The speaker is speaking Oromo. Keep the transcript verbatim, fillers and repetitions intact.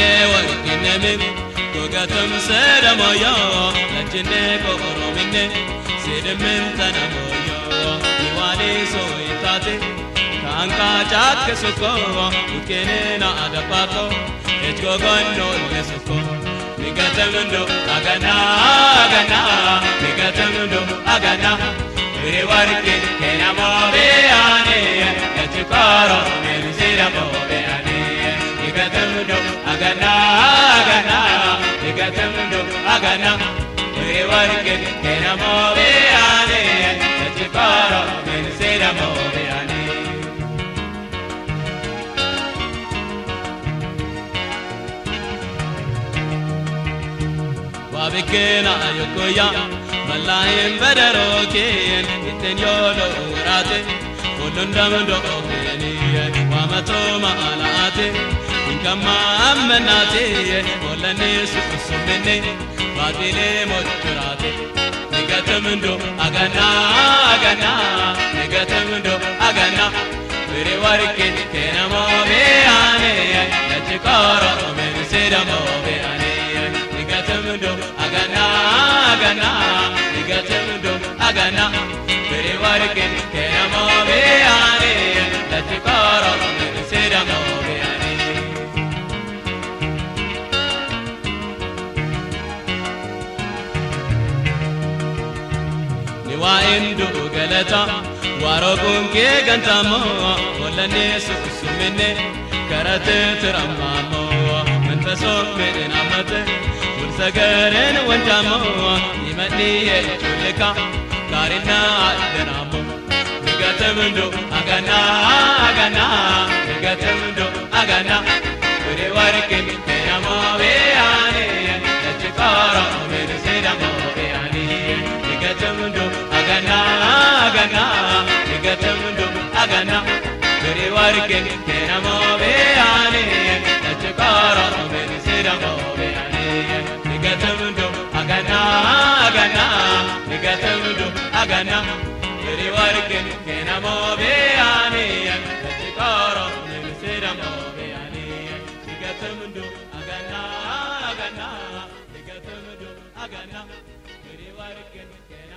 Bire warkinne gogatum sedamoyo Lachine koromine sedemin tanamoyo Iwani so itate Kanka chakke suko Ukene na adapato Echgo gono le suko Nigatamdo agana agana Nigatamdo agana Bire warkin kena mobe ane Echikaro melisira mobe ane Nigatamdo agana agana Nigatamdo agana Bire warkin kena mobe ane Echikaro melisira mobe ane Wabikena yokoya Malayin badaroken Iten yolo urate Ulundamdo okeni Wamatoma alaate Inkama ammenate Olane susumene Badile mochurate Nigatamdo agana agana Nigatamdo agana Bire warken kena mobe ane Yachikoro meniseda mobe ane Nigatamdo agana agana Nigatamdo agana Bire warken kena mobe ane Yachikoro meniseda mobe ane Niwa indu galata Warokun ke gantamo Olane susumene Karate tiramamo Menfaso medin amate Ulsagaren wanjamo Imani echuleka Karina adenamo Nigatamdo agana agana Nigatamdo agana Bire warken kena mobe ane Yachikaro meniseda mobe ane Nigatamdo agana agana Nigatamdo agana Bire warken kena mobe ane Yachikaro meniseda mobe ane Nigatamdo agana agana Nigatamdo agana Bire warken kena mobe ane Yachikaro meniseda mobe ane Nigatamdo agana agana Nigatamdo agana Bire warken